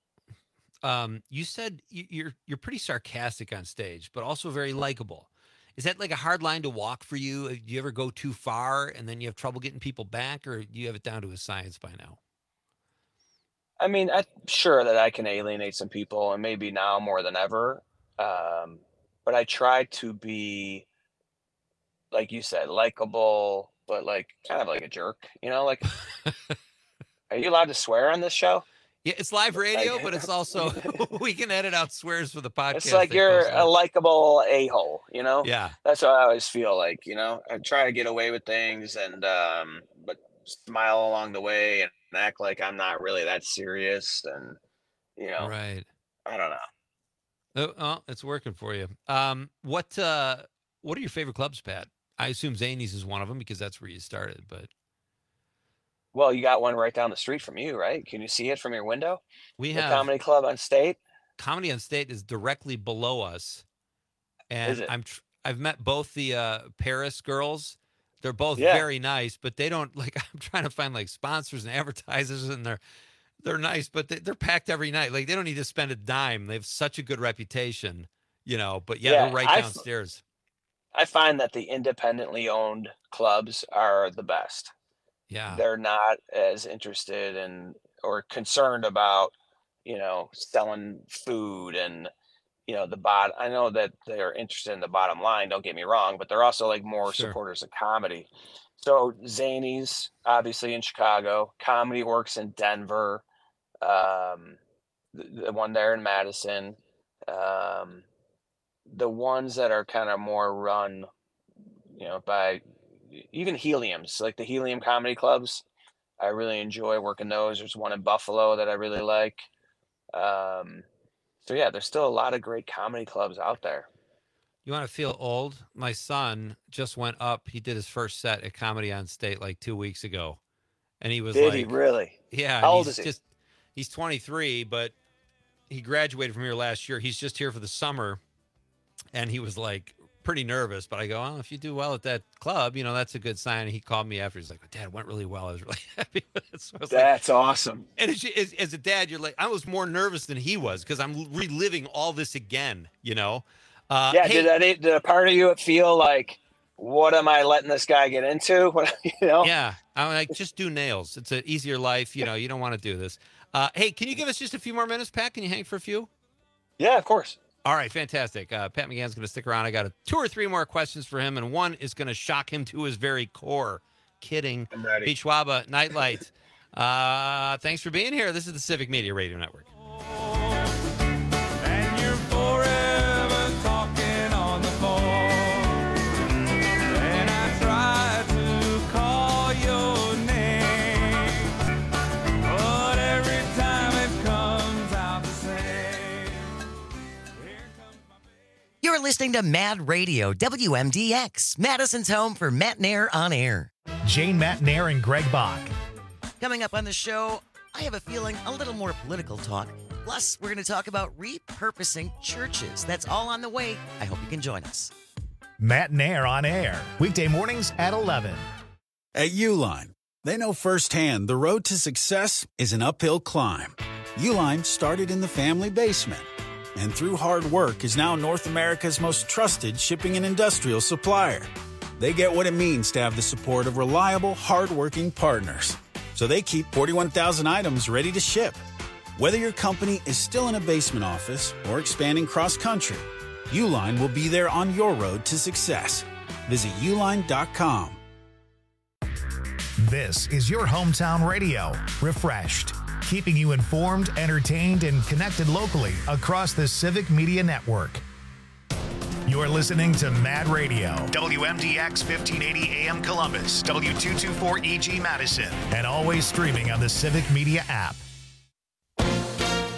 You said you're pretty sarcastic on stage, but also very likable. Is that like a hard line to walk for you? Do you ever go too far and then you have trouble getting people back, or do you have it down to a science by now? I mean, I'm sure that I can alienate some people, and maybe now more than ever. But I try to be, like you said, likable, but like kind of like a jerk, you know, like, are you allowed to swear on this show? Yeah, it's live radio, but it's also, we can edit out swears for the podcast. It's like you're a likable a-hole, you know? Yeah. That's what I always feel like, you know? I try to get away with things, and but smile along the way and act like I'm not really that serious, and, you know. Right. I don't know. Oh, it's working for you. What are your favorite clubs, Pat? I assume Zanies is one of them because that's where you started, but. Well, you got one right down the street from you, right? Can you see it from your window? We the have Comedy Club on State. Comedy on State is directly below us, and I've met both the Paris girls. They're both very nice, but they don't like. I'm trying to find like sponsors and advertisers, and they're nice, but they're packed every night. Like they don't need to spend a dime. They have such a good reputation, you know. But they're right downstairs. I find that the independently owned clubs are the best. Yeah. They're not as interested in or concerned about, you know, selling food and, you know, I know that they're interested in the bottom line, don't get me wrong, but they're also like more supporters of comedy. So Zanies, obviously in Chicago, Comedy Works in Denver, the one there in Madison, the ones that are kind of more run, you know, by even Helium's, like the Helium comedy clubs. I really enjoy working those. There's one in Buffalo that I really like. So yeah, there's still a lot of great comedy clubs out there. You want to feel old? My son just went up. He did his first set at Comedy on State like 2 weeks ago. And he was Did he really? Yeah. How old is he? He's 23, but he graduated from here last year. He's just here for the summer. And he was like pretty nervous, but I go, oh, if you do well at that club, you know, that's a good sign. And he called me after. He's like, Dad, it went really well. I was really happy with it. So that's awesome. And as a dad, you're like, I was more nervous than he was because I'm reliving all this again, you know? Did a part of you feel like, what am I letting this guy get into? You know? Yeah. I'm like, just do nails. It's an easier life. You know, you don't want to do this. Hey, can you give us just a few more minutes, Pat? Can you hang for a few? Yeah, of course. All right, fantastic. Pat McGann's going to stick around. I got 2 or 3 more questions for him, and one is going to shock him to his very core. Kidding. I'm ready. Pete Schwaba, Nightlight. Thanks for being here. This is the Civic Media Radio Network. And you're forever talking on the phone. And I try to call your name, but every time it comes out the same. You're listening to Mad Radio, WMDX, Madison's home for Matt Nair on air. Jane Matt Nair and Greg Bach. Coming up on the show, I have a feeling a little more political talk. Plus, we're going to talk about repurposing churches. That's all on the way. I hope you can join us. Matt Nair on air, weekday mornings at 11. At Uline, they know firsthand the road to success is an uphill climb. Uline started in the family basement. and through hard work is now North America's most trusted shipping and industrial supplier. They get what it means to have the support of reliable, hard-working partners. So they keep 41,000 items ready to ship. Whether your company is still in a basement office or expanding cross-country, Uline will be there on your road to success. Visit uline.com. This is your hometown radio, Refreshed, keeping you informed, entertained, and connected locally across the Civic Media Network. You're listening to Mad Radio, WMDX 1580 AM Columbus, W224EG Madison, and always streaming on the Civic Media app.